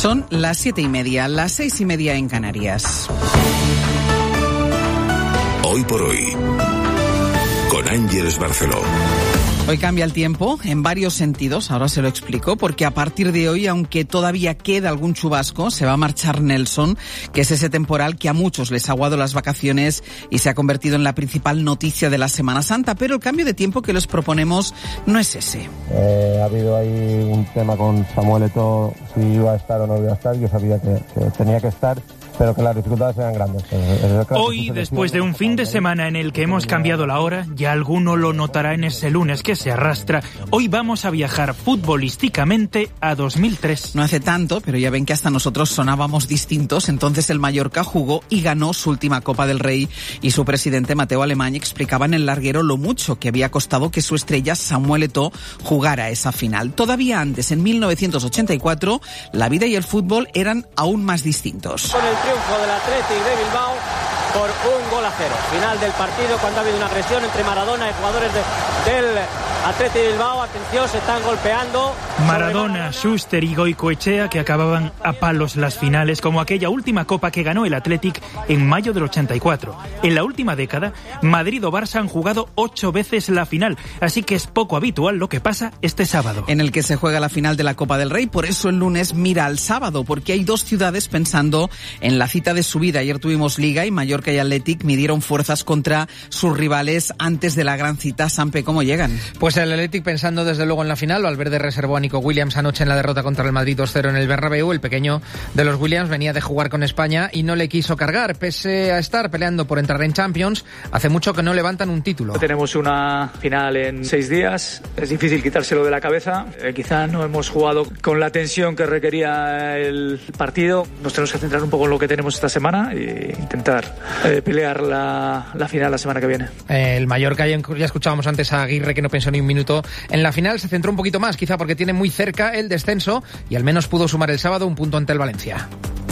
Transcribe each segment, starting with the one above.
Son las 7:30, las 6:30 en Canarias. Hoy por hoy, con Ángeles Barceló. Hoy cambia el tiempo en varios sentidos, ahora se lo explico, porque a partir de hoy, aunque todavía queda algún chubasco, se va a marchar Nelson, que es ese temporal que a muchos les ha aguado las vacaciones y se ha convertido en la principal noticia de la Semana Santa, pero el cambio de tiempo que les proponemos no es ese. Ha habido ahí un tema con Samuel Eto'o, si iba a estar o no iba a estar, yo sabía que tenía que estar, pero que las dificultades eran grandes. Hoy, después de un fin de semana en el que hemos cambiado la hora, ya alguno lo notará en ese lunes que se arrastra, hoy vamos a viajar futbolísticamente a 2003. No hace tanto, pero ya ven que hasta nosotros sonábamos distintos. Entonces el Mallorca jugó y ganó su última Copa del Rey y su presidente Mateu Alemany explicaba en el larguero lo mucho que había costado que su estrella Samuel Eto'o jugara esa final. Todavía antes, en 1984, la vida y el fútbol eran aún más distintos. Con el triunfo del Athletic de Bilbao por 1-0. Final del partido cuando ha habido una agresión entre Maradona y jugadores del Athletic de Bilbao. Atención, se están golpeando. Maradona, Schuster y Goicoechea, que acababan a palos las finales, como aquella última copa que ganó el Athletic en mayo del 84. En la última década, Madrid o Barça han jugado 8 veces la final, así que es poco habitual lo que pasa este sábado. En el que se juega la final de la Copa del Rey, por eso el lunes mira al sábado, porque hay dos ciudades pensando en la cita de su vida. Ayer tuvimos Liga y Mallorca y Athletic midieron fuerzas contra sus rivales antes de la gran cita. Sampe, ¿cómo llegan? Pues el Athletic pensando desde luego en la final. Valverde reservó a Nico Williams anoche en la derrota contra el Madrid 2-0 en el Bernabéu. El pequeño de los Williams venía de jugar con España y no le quiso cargar. Pese a estar peleando por entrar en Champions, hace mucho que no levantan un título. Tenemos una final en 6 días. Es difícil quitárselo de la cabeza. Quizá no hemos jugado con la tensión que requería el partido. Nos tenemos que centrar un poco en lo que tenemos esta semana e intentar pelear la final la semana que viene. El Mallorca, ya escuchábamos antes a Aguirre, que no pensó ni un minuto en la final. Se centró un poquito más, quizá porque tiene muy cerca el descenso y al menos pudo sumar el sábado un punto ante el Valencia.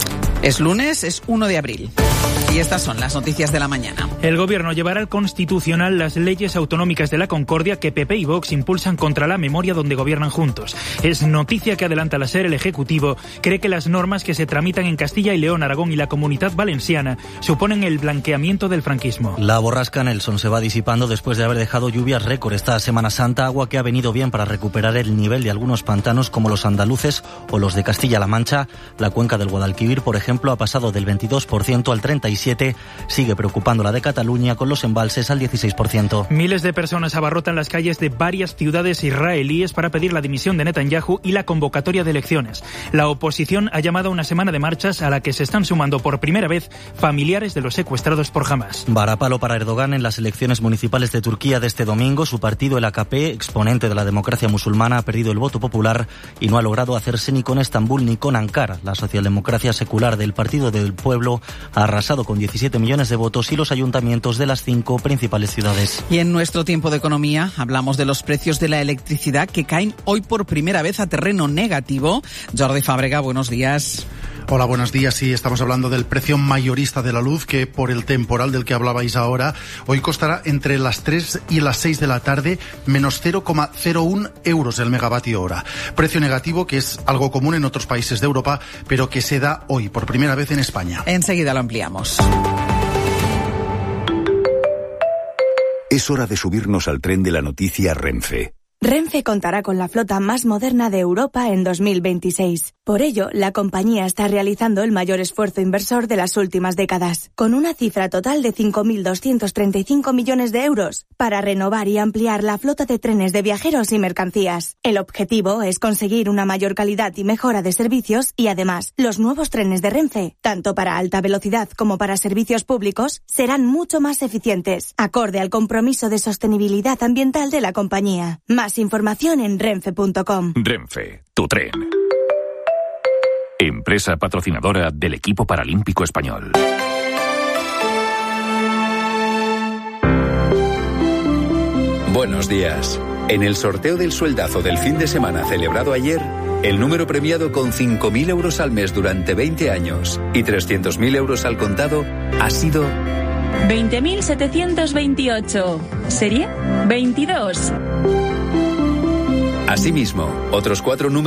Es lunes, es 1 de abril. Y estas son las noticias de la mañana. El Gobierno llevará al Constitucional las leyes autonómicas de la Concordia que PP y Vox impulsan contra la memoria donde gobiernan juntos. Es noticia que adelanta la SER. El Ejecutivo cree que las normas que se tramitan en Castilla y León, Aragón y la Comunidad Valenciana suponen el blanqueamiento del franquismo. La borrasca Nelson se va disipando después de haber dejado lluvias récord esta Semana Santa, agua que ha venido bien para recuperar el nivel de algunos pantanos como los andaluces o los de Castilla-La Mancha. La cuenca del Guadalquivir, por ejemplo, ha pasado del 22% al 37%. Sigue preocupando la de Cataluña, con los embalses al 16%. Miles de personas abarrotan las calles de varias ciudades israelíes para pedir la dimisión de Netanyahu y la convocatoria de elecciones. La oposición ha llamado a una semana de marchas a la que se están sumando por primera vez familiares de los secuestrados por Hamás. Varapalo para Erdogan en las elecciones municipales de Turquía de este domingo. Su partido, el AKP, exponente de la democracia musulmana, ha perdido el voto popular y no ha logrado hacerse ni con Estambul ni con Ankara. La socialdemocracia secular del Partido del Pueblo ha arrasado con 17 millones de votos y los ayuntamientos de las 5 principales ciudades. Y en nuestro tiempo de economía hablamos de los precios de la electricidad que caen hoy por primera vez a terreno negativo. Jordi Fàbrega, buenos días. Hola, buenos días. Sí, estamos hablando del precio mayorista de la luz, que por el temporal del que hablabais ahora, hoy costará entre las 3 y las 6 de la tarde menos 0,01 euros el megavatio hora. Precio negativo que es algo común en otros países de Europa, pero que se da hoy por primera vez en España. Enseguida lo ampliamos. Es hora de subirnos al tren de la noticia Renfe. Renfe contará con la flota más moderna de Europa en 2026. Por ello, la compañía está realizando el mayor esfuerzo inversor de las últimas décadas, con una cifra total de 5.235 millones de euros para renovar y ampliar la flota de trenes de viajeros y mercancías. El objetivo es conseguir una mayor calidad y mejora de servicios y además, los nuevos trenes de Renfe, tanto para alta velocidad como para servicios públicos, serán mucho más eficientes, acorde al compromiso de sostenibilidad ambiental de la compañía. Más información en renfe.com. Renfe, tu tren. Empresa patrocinadora del equipo paralímpico español. Buenos días. En el sorteo del sueldazo del fin de semana celebrado ayer, el número premiado con 5.000 euros al mes durante 20 años y 300.000 euros al contado ha sido 20.728. ¿Serie? 22. Asimismo, otros 4 números